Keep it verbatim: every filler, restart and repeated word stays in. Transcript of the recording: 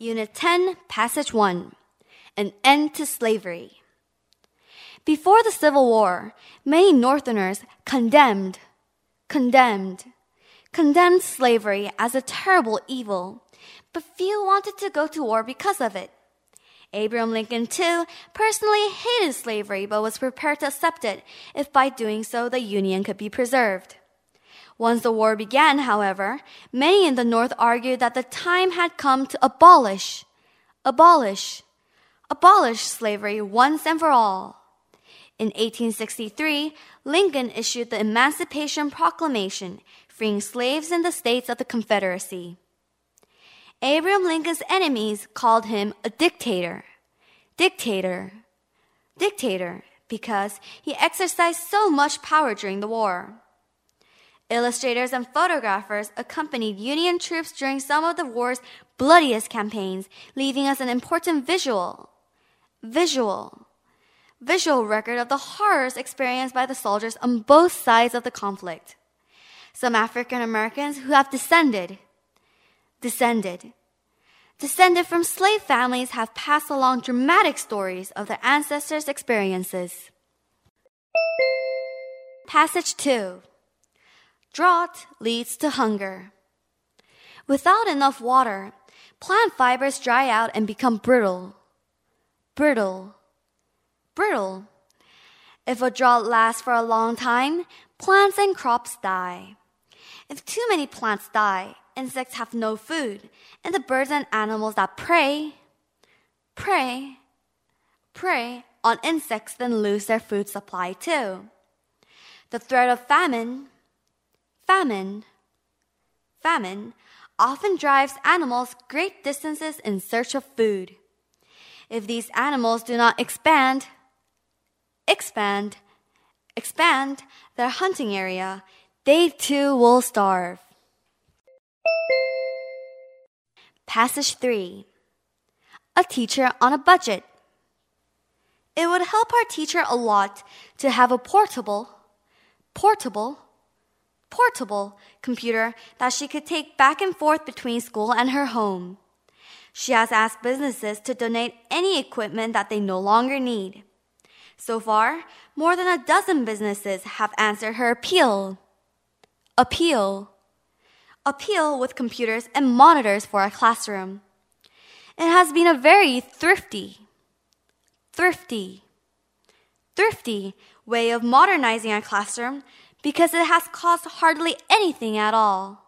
Unit ten, Passage one. An End to Slavery. Before the Civil War, many Northerners condemned, condemned, condemned slavery as a terrible evil, but few wanted to go to war because of it. Abraham Lincoln, too, personally hated slavery but was prepared to accept it if by doing so the Union could be preserved. Once the war began, however, many in the North argued that the time had come to abolish, abolish, abolish slavery once and for all. In eighteen sixty-three, Lincoln issued the Emancipation Proclamation, freeing slaves in the states of the Confederacy. Abraham Lincoln's enemies called him a dictator, dictator, dictator, because he exercised so much power during the war. Illustrators and photographers accompanied Union troops during some of the war's bloodiest campaigns, leaving us an important visual, visual, visual record of the horrors experienced by the soldiers on both sides of the conflict. Some African Americans who have descended, descended, descended from slave families have passed along dramatic stories of their ancestors' experiences. Passage two. Drought leads to hunger. Without enough water, plant fibers dry out and become brittle, brittle, brittle. If a drought lasts for a long time, plants and crops die. If too many plants die, insects have no food, and the birds and animals that prey, prey, prey on insects then lose their food supply too. The threat of famine, famine, famine often drives animals great distances in search of food. If these animals do not expand, expand, expand their hunting area, they too will starve. Passage three. A teacher on a budget. It would help our teacher a lot to have a portable, portable, portable computer that she could take back and forth between school and her home. She has asked businesses to donate any equipment that they no longer need. So far, more than a dozen businesses have answered her appeal. Appeal. Appeal with computers and monitors for a classroom. It has been a very thrifty, thrifty, thrifty way of modernizing our classroom because it has cost hardly anything at all.